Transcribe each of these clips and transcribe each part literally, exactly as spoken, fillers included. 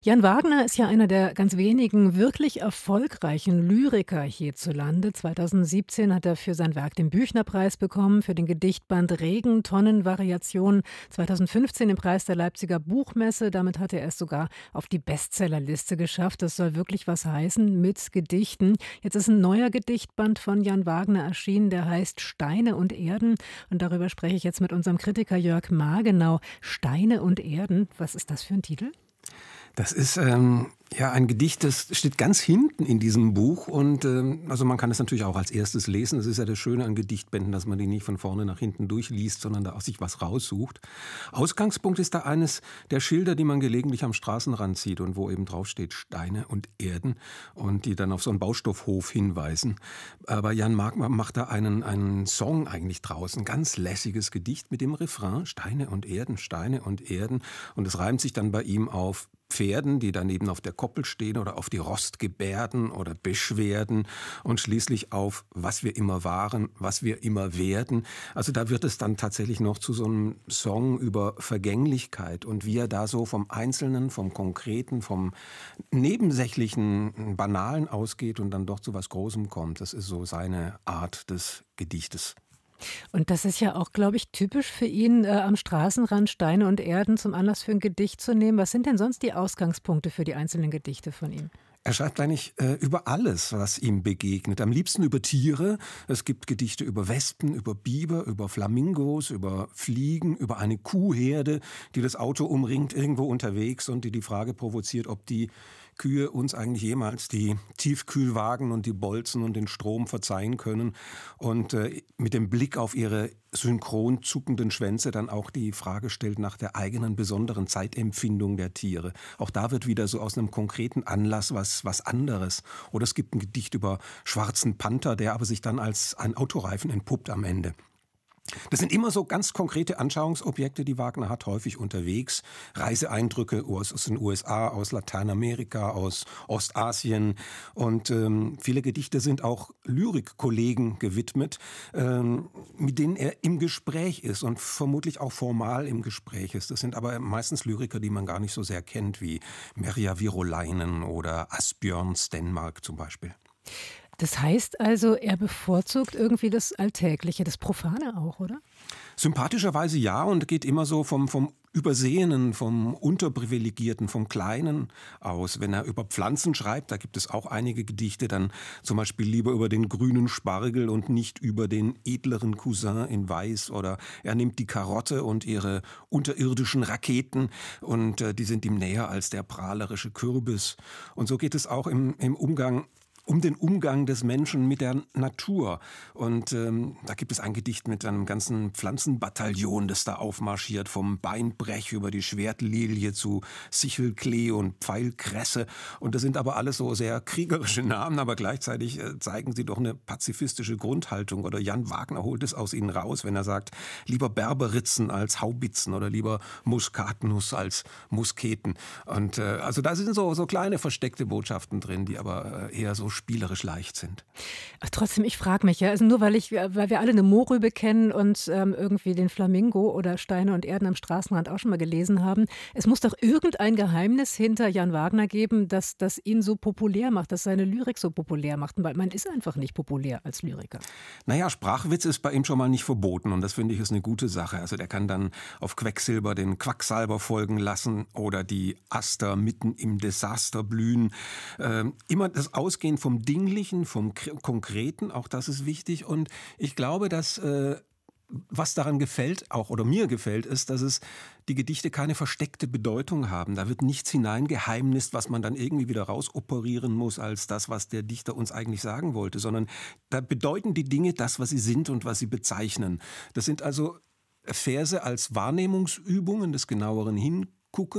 Jan Wagner ist ja einer der ganz wenigen wirklich erfolgreichen Lyriker hierzulande. zweitausendsiebzehn hat er für sein Werk den Büchnerpreis bekommen, für den Gedichtband Regentonnenvariationen. zweitausendfünfzehn den Preis der Leipziger Buchmesse. Damit hat er es sogar auf die Bestsellerliste geschafft. Das soll wirklich was heißen mit Gedichten. Jetzt ist ein neuer Gedichtband von Jan Wagner erschienen, der heißt Steine und Erden. Und darüber spreche ich jetzt mit unserem Kritiker Jörg Margenau. Steine und Erden, was ist das für ein Titel? Das ist ähm, ja ein Gedicht, das steht ganz hinten in diesem Buch und ähm, also man kann es natürlich auch als erstes lesen. Das ist ja das Schöne an Gedichtbänden, dass man die nicht von vorne nach hinten durchliest, sondern da auch sich was raussucht. Ausgangspunkt ist da eines der Schilder, die man gelegentlich am Straßenrand sieht und wo eben drauf steht Steine und Erden und die dann auf so einen Baustoffhof hinweisen. Aber Jan Wagner macht da einen, einen Song eigentlich draus, ein ganz lässiges Gedicht mit dem Refrain Steine und Erden, Steine und Erden und es reimt sich dann bei ihm auf Pferden, die daneben auf der Koppel stehen oder auf die Rostgebärden oder Beschwerden und schließlich auf was wir immer waren, was wir immer werden. Also da wird es dann tatsächlich noch zu so einem Song über Vergänglichkeit und wie er da so vom Einzelnen, vom Konkreten, vom Nebensächlichen, Banalen ausgeht und dann doch zu was Großem kommt. Das ist so seine Art des Gedichtes. Und das ist ja auch, glaube ich, typisch für ihn, äh, am Straßenrand Steine und Erden zum Anlass für ein Gedicht zu nehmen. Was sind denn sonst die Ausgangspunkte für die einzelnen Gedichte von ihm? Er schreibt eigentlich äh, über alles, was ihm begegnet. Am liebsten über Tiere. Es gibt Gedichte über Wespen, über Biber, über Flamingos, über Fliegen, über eine Kuhherde, die das Auto umringt irgendwo unterwegs und die die Frage provoziert, ob die Kühe uns eigentlich jemals die Tiefkühlwagen und die Bolzen und den Strom verzeihen können und äh, mit dem Blick auf ihre synchron zuckenden Schwänze dann auch die Frage stellt nach der eigenen besonderen Zeitempfindung der Tiere. Auch da wird wieder so aus einem konkreten Anlass was, was anderes. Oder es gibt ein Gedicht über schwarzen Panther, der aber sich dann als ein Autoreifen entpuppt am Ende. Das sind immer so ganz konkrete Anschauungsobjekte, die Wagner hat, häufig unterwegs. Reiseeindrücke aus, aus den U S A, aus Lateinamerika, aus Ostasien. Und ähm, viele Gedichte sind auch Lyrikkollegen gewidmet, ähm, mit denen er im Gespräch ist und vermutlich auch formal im Gespräch ist. Das sind aber meistens Lyriker, die man gar nicht so sehr kennt, wie Merja Virolainen oder Asbjørn Stenmark zum Beispiel. Das heißt also, er bevorzugt irgendwie das Alltägliche, das Profane auch, oder? Sympathischerweise ja und geht immer so vom, vom Übersehenen, vom Unterprivilegierten, vom Kleinen aus. Wenn er über Pflanzen schreibt, da gibt es auch einige Gedichte, dann zum Beispiel lieber über den grünen Spargel und nicht über den edleren Cousin in Weiß. Oder er nimmt die Karotte und ihre unterirdischen Raketen und äh, die sind ihm näher als der prahlerische Kürbis. Und so geht es auch im, im Umgang um den Umgang des Menschen mit der Natur. Und ähm, da gibt es ein Gedicht mit einem ganzen Pflanzenbataillon, das da aufmarschiert, vom Beinbrech über die Schwertlilie zu Sichelklee und Pfeilkresse. Und das sind aber alles so sehr kriegerische Namen, aber gleichzeitig äh, zeigen sie doch eine pazifistische Grundhaltung. Oder Jan Wagner holt es aus ihnen raus, wenn er sagt, lieber Berberitzen als Haubitzen oder lieber Muskatnuss als Musketen. Und äh, also da sind so, so kleine versteckte Botschaften drin, die aber äh, eher so spielerisch leicht sind. Ach, trotzdem, ich frage mich, ja, also nur weil ich, weil wir alle eine Mohrrübe kennen und ähm, irgendwie den Flamingo oder Steine und Erden am Straßenrand auch schon mal gelesen haben, es muss doch irgendein Geheimnis hinter Jan Wagner geben, das, das ihn so populär macht, das seine Lyrik so populär macht, weil man ist einfach nicht populär als Lyriker. Naja, Sprachwitz ist bei ihm schon mal nicht verboten und das finde ich ist eine gute Sache. Also der kann dann auf Quecksilber den Quacksalber folgen lassen oder die Aster mitten im Desaster blühen. Ähm, immer das Ausgehen vom Dinglichen, vom Konkreten, auch das ist wichtig. Und ich glaube, dass äh, was daran gefällt, auch oder mir gefällt, ist, dass es die Gedichte keine versteckte Bedeutung haben. Da wird nichts hineingeheimnist, was man dann irgendwie wieder rausoperieren muss als das, was der Dichter uns eigentlich sagen wollte, sondern da bedeuten die Dinge das, was sie sind und was sie bezeichnen. Das sind also Verse als Wahrnehmungsübungen des genaueren Hinguckens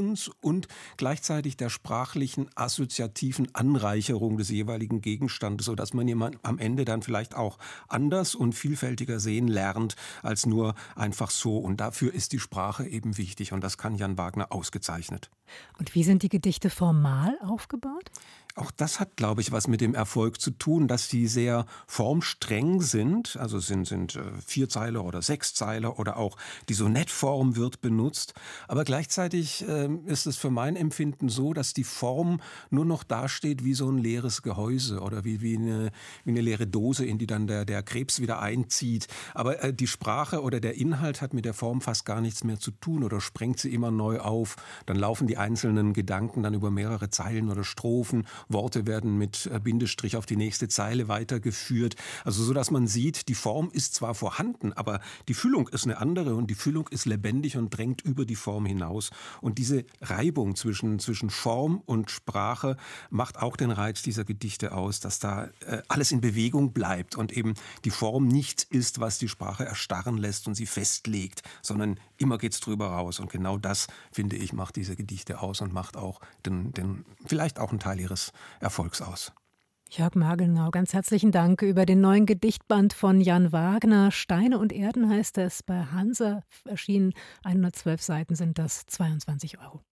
und gleichzeitig der sprachlichen assoziativen Anreicherung des jeweiligen Gegenstandes, sodass man jemand am Ende dann vielleicht auch anders und vielfältiger sehen lernt, als nur einfach so. Und dafür ist die Sprache eben wichtig und das kann Jan Wagner ausgezeichnet. Und wie sind die Gedichte formal aufgebaut? Auch das hat, glaube ich, was mit dem Erfolg zu tun, dass sie sehr formstreng sind. Also es sind, sind äh, Vierzeiler oder Sechszeiler oder auch die Sonettform wird benutzt. Aber gleichzeitig ähm, ist es für mein Empfinden so, dass die Form nur noch dasteht wie so ein leeres Gehäuse oder wie, wie, eine, wie eine leere Dose, in die dann der, der Krebs wieder einzieht. Aber äh, die Sprache oder der Inhalt hat mit der Form fast gar nichts mehr zu tun oder sprengt sie immer neu auf. Dann laufen die einzelnen Gedanken dann über mehrere Zeilen oder Strophen. Worte werden mit Bindestrich auf die nächste Zeile weitergeführt. Also so, dass man sieht, die Form ist zwar vorhanden, aber die Füllung ist eine andere und die Füllung ist lebendig und drängt über die Form hinaus. Und diese Reibung zwischen, zwischen Form und Sprache macht auch den Reiz dieser Gedichte aus, dass da äh, alles in Bewegung bleibt und eben die Form nichts ist, was die Sprache erstarren lässt und sie festlegt, sondern immer geht's drüber raus. Und genau das, finde ich, macht diese Gedichte aus und macht auch den, den, vielleicht auch einen Teil ihres Erfolgs aus. Jörg Margelnau, ganz herzlichen Dank über den neuen Gedichtband von Jan Wagner. Steine und Erden heißt es, bei Hansa erschienen. hundertzwölf Seiten sind das, zweiundzwanzig Euro.